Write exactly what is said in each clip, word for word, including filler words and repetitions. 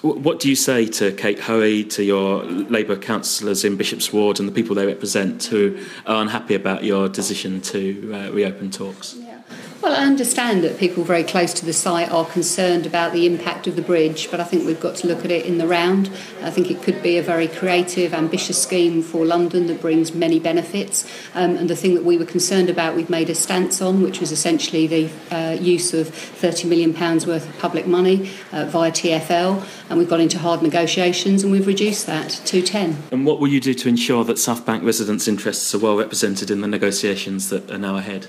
What do you say to Kate Hoey, to your Labour councillors in Bishop's Ward and the people they represent who are unhappy about your decision to uh, reopen talks? Yeah. Well, I understand that people very close to the site are concerned about the impact of the bridge, but I think we've got to look at it in the round. I think it could be a very creative, ambitious scheme for London that brings many benefits. Um, and the thing that we were concerned about, we've made a stance on, which was essentially the uh, use of thirty million pounds worth of public money uh, via T F L. And we've got into hard negotiations and we've reduced that to ten. And what will you do to ensure that South Bank residents' interests are well represented in the negotiations that are now ahead?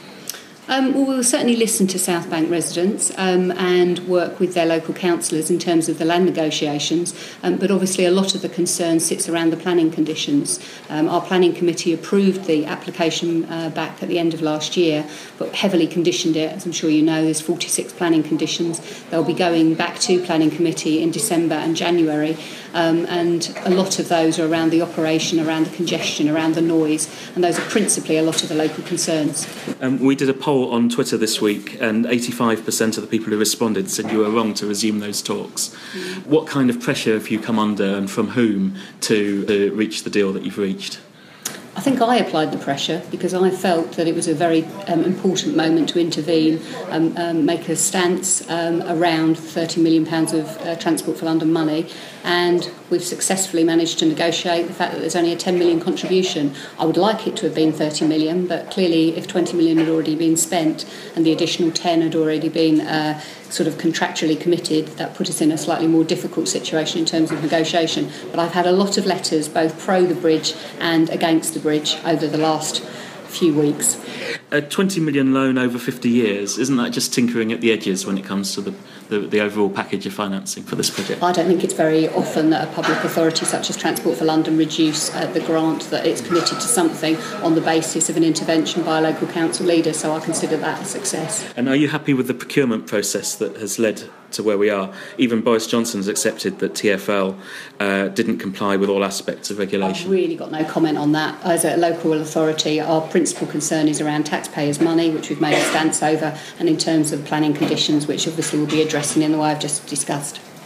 Um, well, we'll certainly listen to South Bank residents um, and work with their local councillors in terms of the land negotiations, um, but obviously a lot of the concern sits around the planning conditions. Um, our planning committee approved the application uh, back at the end of last year, but heavily conditioned it. As I'm sure you know, there's forty-six planning conditions. They'll be going back to planning committee in December and January, um, and a lot of those are around the operation, around the congestion, around the noise, and those are principally a lot of the local concerns. Um, we did a poll on Twitter this week, and eighty-five percent of the people who responded said you were wrong to resume those talks. Mm. What kind of pressure have you come under, and from whom, to, to reach the deal that you've reached? I think I applied the pressure because I felt that it was a very um, important moment to intervene and um, make a stance um, around thirty million pounds of uh, Transport for London money, and we've successfully managed to negotiate the fact that there's only a ten million contribution. I would like it to have been thirty million, but clearly if twenty million had already been spent and the additional ten had already been uh, sort of contractually committed, that put us in a slightly more difficult situation in terms of negotiation. But I've had a lot of letters, both pro the bridge and against the bridge, over the last few weeks. A twenty million loan over fifty years, isn't that just tinkering at the edges when it comes to the, the, the overall package of financing for this project? I don't think it's very often that a public authority such as Transport for London reduce uh, the grant that it's committed to something on the basis of an intervention by a local council leader, so I consider that a success. And are you happy with the procurement process that has led to where we are? Even Boris Johnson has accepted that T F L uh, didn't comply with all aspects of regulation. I've really got no comment on that. As a local authority, our principal concern is around taxpayers' money, which we've made a stance over, and in terms of planning conditions, which obviously we'll be addressing in the way I've just discussed.